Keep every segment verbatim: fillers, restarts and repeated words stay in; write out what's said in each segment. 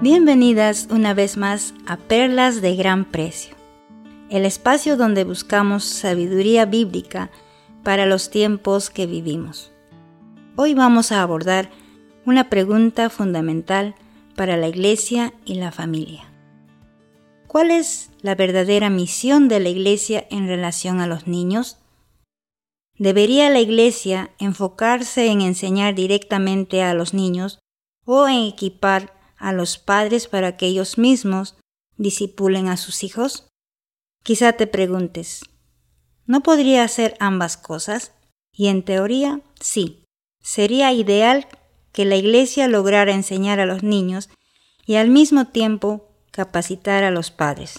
Bienvenidas una vez más a Perlas de Gran Precio, el espacio donde buscamos sabiduría bíblica para los tiempos que vivimos. Hoy vamos a abordar una pregunta fundamental para la Iglesia y la familia. ¿Cuál es la verdadera misión de la Iglesia en relación a los niños? ¿Debería la Iglesia enfocarse en enseñar directamente a los niños o en equipar a los padres para que ellos mismos discipulen a sus hijos? Quizá te preguntes, ¿no podría hacer ambas cosas? Y en teoría, sí. Sería ideal que la Iglesia lograra enseñar a los niños y al mismo tiempo capacitar a los padres.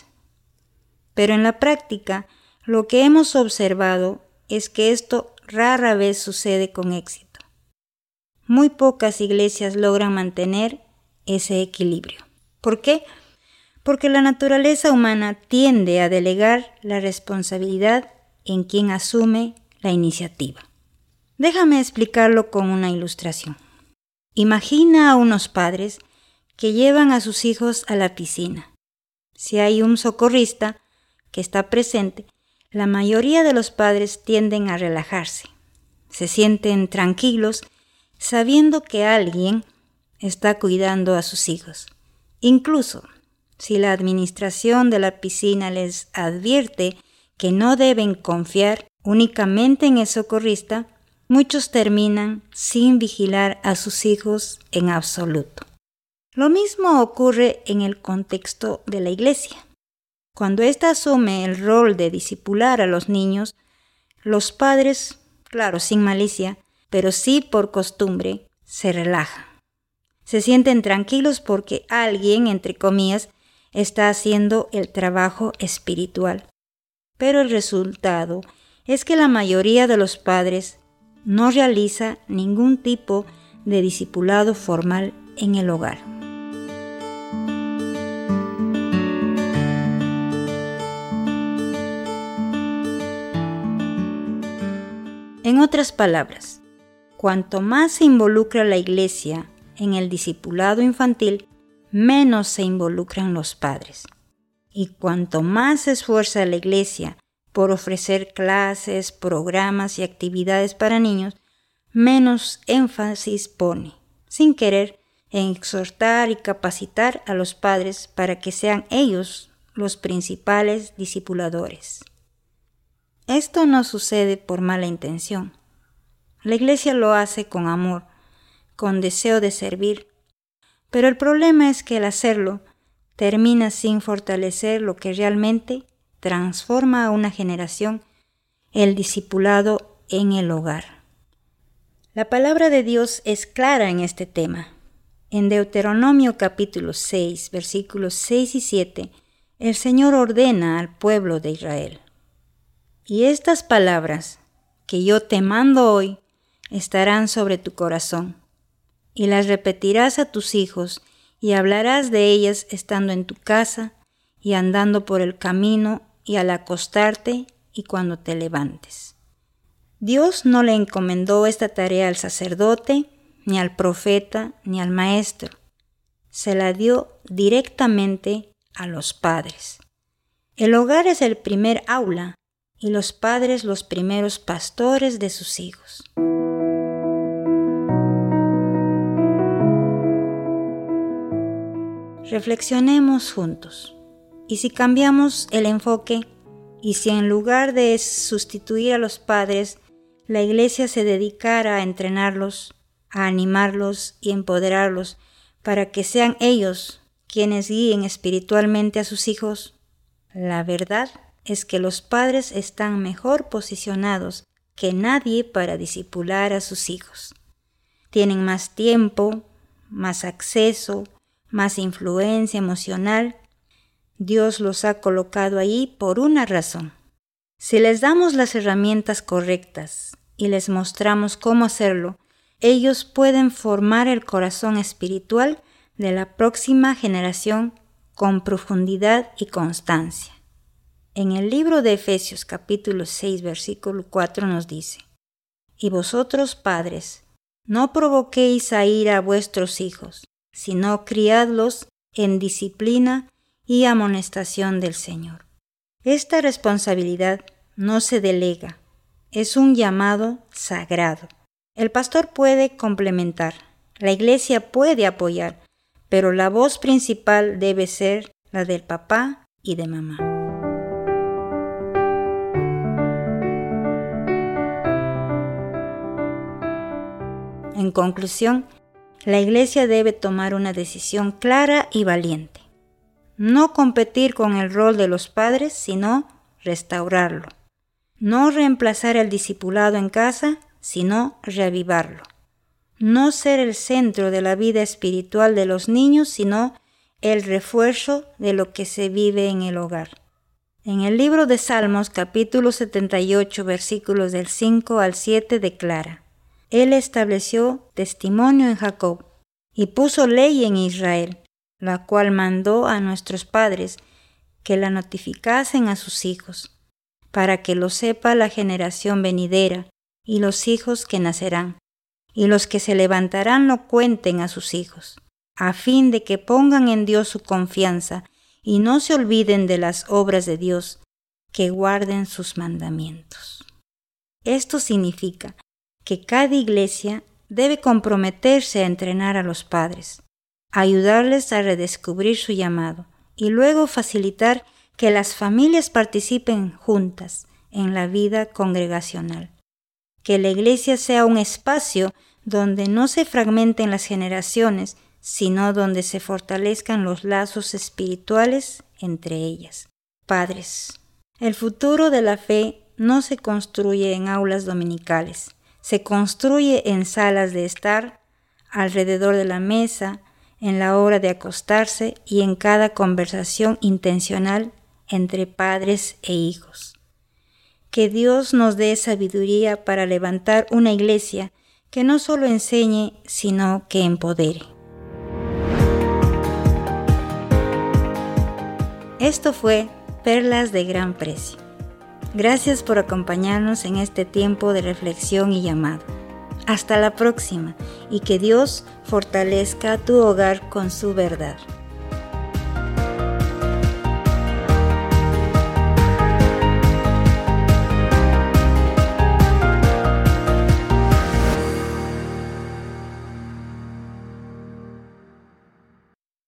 Pero en la práctica, lo que hemos observado es que esto rara vez sucede con éxito. Muy pocas iglesias logran mantener ese equilibrio. ¿Por qué? Porque la naturaleza humana tiende a delegar la responsabilidad en quien asume la iniciativa. Déjame explicarlo con una ilustración. Imagina a unos padres que llevan a sus hijos a la piscina. Si hay un socorrista que está presente, la mayoría de los padres tienden a relajarse. Se sienten tranquilos sabiendo que alguien está cuidando a sus hijos. Incluso si la administración de la piscina les advierte que no deben confiar únicamente en el socorrista, muchos terminan sin vigilar a sus hijos en absoluto. Lo mismo ocurre en el contexto de la Iglesia. Cuando ésta asume el rol de discipular a los niños, los padres, claro, sin malicia, pero sí por costumbre, se relajan. Se sienten tranquilos porque alguien, entre comillas, está haciendo el trabajo espiritual. Pero el resultado es que la mayoría de los padres no realiza ningún tipo de discipulado formal en el hogar. En otras palabras, cuanto más se involucra la Iglesia en el discipulado infantil, menos se involucran los padres. Y cuanto más se esfuerza la Iglesia por ofrecer clases, programas y actividades para niños, menos énfasis pone, sin querer, en exhortar y capacitar a los padres para que sean ellos los principales discipuladores. Esto no sucede por mala intención. La Iglesia lo hace con amor, con deseo de servir, pero el problema es que al hacerlo termina sin fortalecer lo que realmente transforma a una generación, el discipulado en el hogar. La palabra de Dios es clara en este tema. En Deuteronomio capítulo seis, versículos seis y siete, el Señor ordena al pueblo de Israel: y estas palabras que yo te mando hoy estarán sobre tu corazón, y las repetirás a tus hijos, y hablarás de ellas estando en tu casa, y andando por el camino, y al acostarte, y cuando te levantes. Dios no le encomendó esta tarea al sacerdote, ni al profeta, ni al maestro. Se la dio directamente a los padres. El hogar es el primer aula, y los padres los primeros pastores de sus hijos. Reflexionemos juntos. Y si cambiamos el enfoque, y si en lugar de sustituir a los padres, la Iglesia se dedicara a entrenarlos, a animarlos y empoderarlos para que sean ellos quienes guíen espiritualmente a sus hijos, la verdad es que los padres están mejor posicionados que nadie para discipular a sus hijos. Tienen más tiempo, más acceso, más influencia emocional. Dios los ha colocado ahí por una razón. Si les damos las herramientas correctas y les mostramos cómo hacerlo, ellos pueden formar el corazón espiritual de la próxima generación con profundidad y constancia. En el libro de Efesios capítulo seis, versículo cuatro nos dice: y vosotros, padres, no provoquéis a ira a vuestros hijos, sino criadlos en disciplina y amonestación del Señor. Esta responsabilidad no se delega, es un llamado sagrado. El pastor puede complementar, la iglesia puede apoyar, pero la voz principal debe ser la del papá y de mamá. En conclusión, la iglesia debe tomar una decisión clara y valiente. No competir con el rol de los padres, sino restaurarlo. No reemplazar el discipulado en casa, sino reavivarlo. No ser el centro de la vida espiritual de los niños, sino el refuerzo de lo que se vive en el hogar. En el libro de Salmos, capítulo setenta y ocho, versículos del cinco al siete, declara: Él estableció testimonio en Jacob y puso ley en Israel, la cual mandó a nuestros padres que la notificasen a sus hijos, para que lo sepa la generación venidera y los hijos que nacerán, y los que se levantarán lo cuenten a sus hijos, a fin de que pongan en Dios su confianza y no se olviden de las obras de Dios, que guarden sus mandamientos. Esto significa que cada iglesia debe comprometerse a entrenar a los padres, ayudarles a redescubrir su llamado y luego facilitar que las familias participen juntas en la vida congregacional. Que la iglesia sea un espacio donde no se fragmenten las generaciones, sino donde se fortalezcan los lazos espirituales entre ellas. Padres, el futuro de la fe no se construye en aulas dominicales, se construye en salas de estar, alrededor de la mesa, en la hora de acostarse y en cada conversación intencional entre padres e hijos. Que Dios nos dé sabiduría para levantar una iglesia que no solo enseñe, sino que empodere. Esto fue Perlas de Gran Precio. Gracias por acompañarnos en este tiempo de reflexión y llamado. Hasta la próxima y que Dios fortalezca tu hogar con su verdad.